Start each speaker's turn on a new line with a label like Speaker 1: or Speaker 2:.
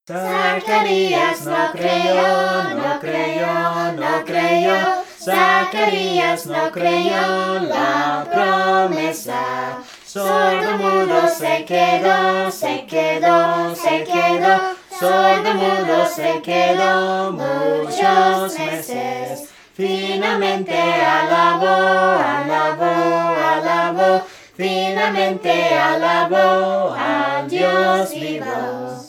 Speaker 1: Zacarías no creyó, no creyó, no creyó. Zacarías no creyó la promesa. Sordo mudo se quedó, se quedó, se quedó. Sordo mudo se quedó muchos meses. Finalmente alabó, alabó, alabó. Finalmente alabó al Dios vivo.